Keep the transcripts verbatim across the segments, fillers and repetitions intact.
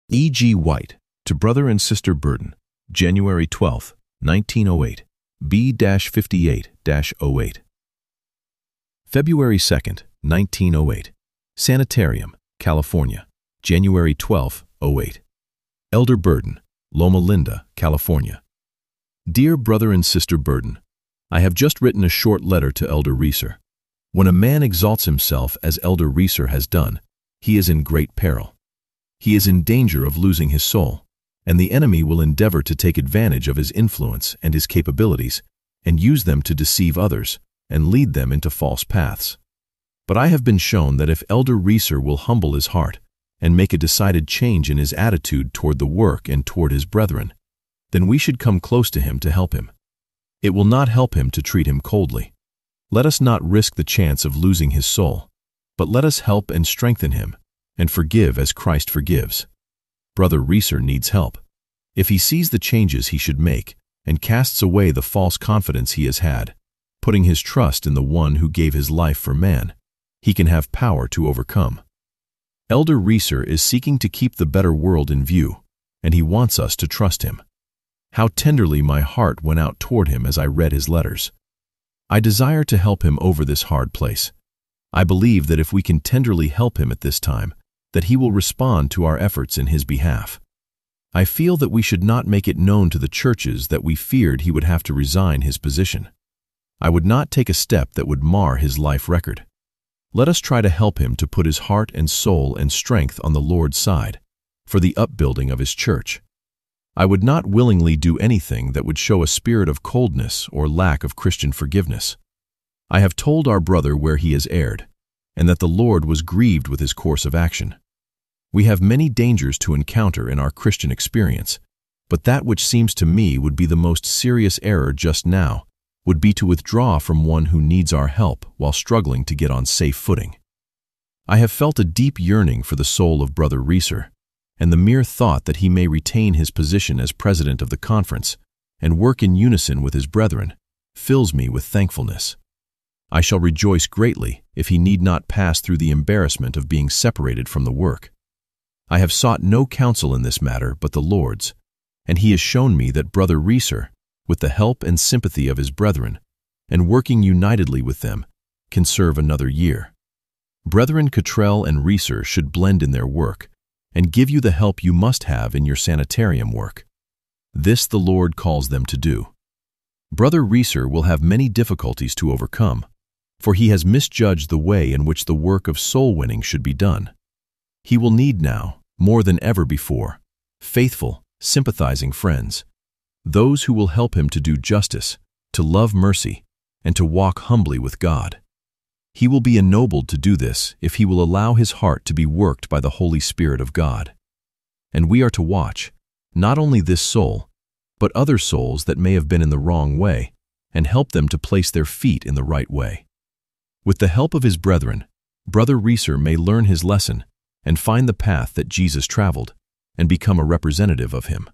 E G. White, to Brother and Sister Burden, January twelfth, nineteen oh eight, B fifty-eight oh eight. February second, nineteen oh eight, Sanitarium, California, January twelfth, oh eight. Elder Burden, Loma Linda, California. Dear Brother and Sister Burden, I have just written a short letter to Elder Reeser. When a man exalts himself as Elder Reeser has done, he is in great peril. He is in danger of losing his soul, and the enemy will endeavor to take advantage of his influence and his capabilities and use them to deceive others and lead them into false paths. But I have been shown that if Elder Reeser will humble his heart and make a decided change in his attitude toward the work and toward his brethren, then we should come close to him to help him. It will not help him to treat him coldly. Let us not risk the chance of losing his soul, but let us help and strengthen him and forgive as Christ forgives. Brother Reeser needs help. If he sees the changes he should make and casts away the false confidence he has had, putting his trust in the one who gave his life for man, he can have power to overcome. Elder Reeser is seeking to keep the better world in view, and he wants us to trust him. How tenderly my heart went out toward him as I read his letters. I desire to help him over this hard place. I believe that if we can tenderly help him at this time, that he will respond to our efforts in his behalf. I feel that we should not make it known to the churches that we feared he would have to resign his position. I would not take a step that would mar his life record. Let us try to help him to put his heart and soul and strength on the Lord's side for the upbuilding of his church. I would not willingly do anything that would show a spirit of coldness or lack of Christian forgiveness. I have told our brother where he has erred, and that the Lord was grieved with his course of action. We have many dangers to encounter in our Christian experience, but that which seems to me would be the most serious error just now would be to withdraw from one who needs our help while struggling to get on safe footing. I have felt a deep yearning for the soul of Brother Reeser, and the mere thought that he may retain his position as president of the conference and work in unison with his brethren fills me with thankfulness. I shall rejoice greatly if he need not pass through the embarrassment of being separated from the work. I have sought no counsel in this matter but the Lord's, and he has shown me that Brother Reeser, with the help and sympathy of his brethren, and working unitedly with them, can serve another year. Brethren Cottrell and Reeser should blend in their work and give you the help you must have in your sanitarium work. This the Lord calls them to do. Brother Reeser will have many difficulties to overcome, for he has misjudged the way in which the work of soul winning should be done. He will need now, more than ever before, faithful, sympathizing friends, those who will help him to do justice, to love mercy, and to walk humbly with God. He will be ennobled to do this if he will allow his heart to be worked by the Holy Spirit of God. And we are to watch, not only this soul, but other souls that may have been in the wrong way, and help them to place their feet in the right way. With the help of his brethren, Brother Reeser may learn his lesson and find the path that Jesus traveled and become a representative of him.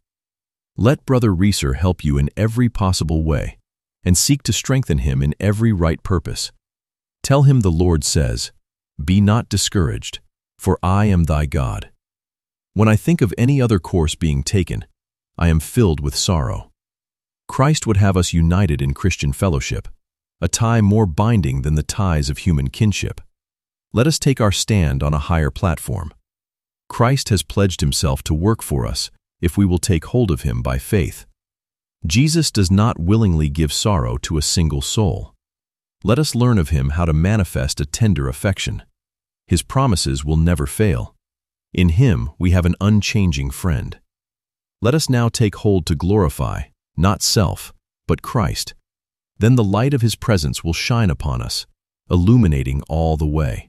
Let Brother Reeser help you in every possible way and seek to strengthen him in every right purpose. Tell him the Lord says, "Be not discouraged, for I am thy God." When I think of any other course being taken, I am filled with sorrow. Christ would have us united in Christian fellowship, a tie more binding than the ties of human kinship. Let us take our stand on a higher platform. Christ has pledged himself to work for us if we will take hold of him by faith. Jesus does not willingly give sorrow to a single soul. Let us learn of him how to manifest a tender affection. His promises will never fail. In him we have an unchanging friend. Let us now take hold to glorify, not self, but Christ. Then the light of his presence will shine upon us, illuminating all the way.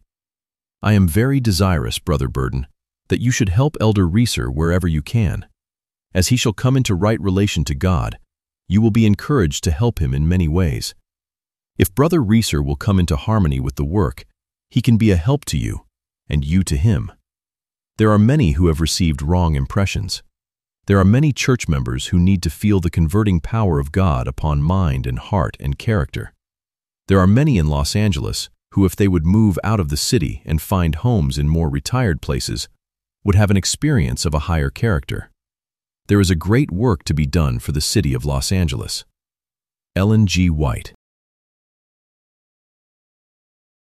I am very desirous, Brother Burden, that you should help Elder Reeser wherever you can. As he shall come into right relation to God, you will be encouraged to help him in many ways. If Brother Reeser will come into harmony with the work, he can be a help to you, and you to him. There are many who have received wrong impressions. There are many church members who need to feel the converting power of God upon mind and heart and character. There are many in Los Angeles who, if they would move out of the city and find homes in more retired places, would have an experience of a higher character. There is a great work to be done for the city of Los Angeles. Ellen G. White.